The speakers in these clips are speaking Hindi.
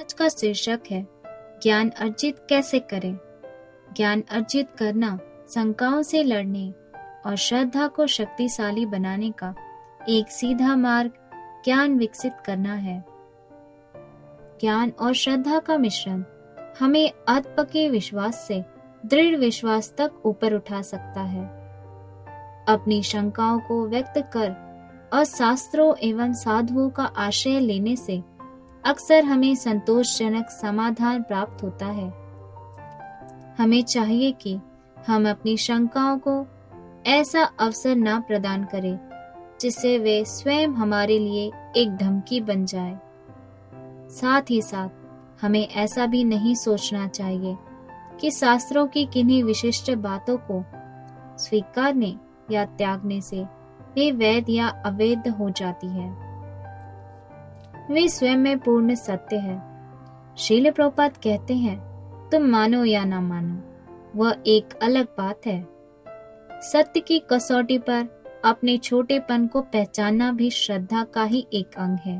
आज का शीर्षक है ज्ञान अर्जित कैसे करें। ज्ञान अर्जित करना शंकाओं से लड़ने और श्रद्धा को शक्तिशाली बनाने का एक सीधा मार्ग ज्ञान विकसित करना है। ज्ञान और श्रद्धा का मिश्रण हमें अधपके विश्वास से दृढ़ विश्वास तक ऊपर उठा सकता है। अपनी शंकाओं को व्यक्त कर और शास्त्रों एवं साधुओं का आश्रय लेने से अक्सर हमें संतोषजनक समाधान प्राप्त होता है। हमें चाहिए कि हम अपनी शंकाओं को ऐसा अवसर न प्रदान करें जिससे वे स्वयं हमारे लिए एक धमकी बन जाए। साथ ही साथ हमें ऐसा भी नहीं सोचना चाहिए कि शास्त्रों की किन्हीं विशिष्ट बातों को स्वीकारने या त्यागने से वे वैध या अवैध हो जाती है। वे स्वयं में पूर्ण सत्य है। श्रील प्रभुपाद कहते हैं, तुम मानो या ना मानो, वह एक अलग बात है। सत्य की कसौटी पर अपने छोटेपन को पहचानना भी श्रद्धा का ही एक अंग है।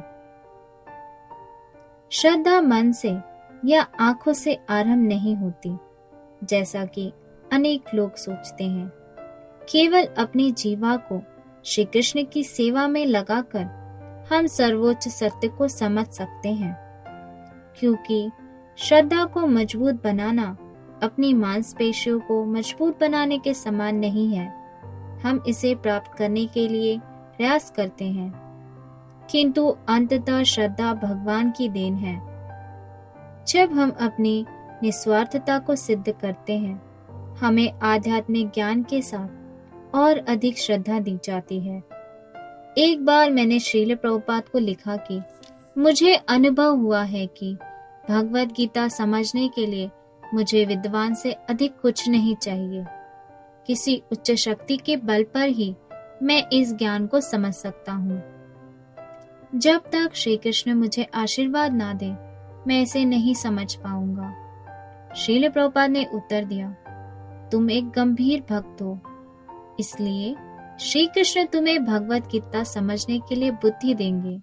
श्रद्धा मन से या आंखों से आरंभ नहीं होती, जैसा कि अनेक लोग सोचते हैं। केवल अपनी जीवा को श्री कृष्ण की सेवा में लगाकर हम सर्वोच्च सत्य को समझ सकते हैं, क्योंकि श्रद्धा को मजबूत बनाना अपनी मांसपेशियों को मजबूत बनाने के समान नहीं है। हम इसे प्राप्त करने के लिए प्रयास करते हैं, किंतु अंततः श्रद्धा भगवान की देन है। जब हम अपनी निस्वार्थता को सिद्ध करते हैं, हमें आध्यात्मिक ज्ञान के साथ और अधिक श्रद्धा दी जाती है। एक बार मैंने श्रील प्रभुपाद को लिखा कि मुझे अनुभव हुआ है कि भगवद गीता समझने के लिए मुझे विद्वान से अधिक कुछ नहीं चाहिए। किसी उच्च शक्ति के बल पर ही मैं इस ज्ञान को समझ सकता हूँ। जब तक श्री कृष्ण मुझे आशीर्वाद ना दे, मैं इसे नहीं समझ पाऊंगा। श्रील प्रभुपाद ने उत्तर दिया, तुम एक गंभीर भक्त हो, इसलिए श्री कृष्ण तुम्हें भगवद गीता समझने के लिए बुद्धि देंगे।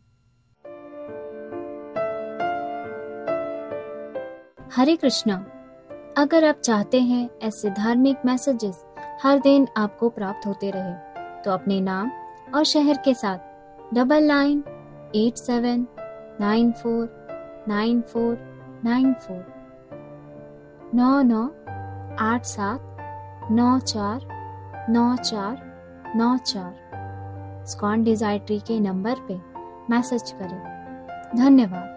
हरे कृष्णा। अगर आप चाहते हैं ऐसे धार्मिक मैसेजेस हर दिन आपको प्राप्त होते रहे, तो अपने नाम और शहर के साथ 9987949494 9987949494 स्कॉन डिजायर ट्री के नंबर पे मैसेज करें। धन्यवाद।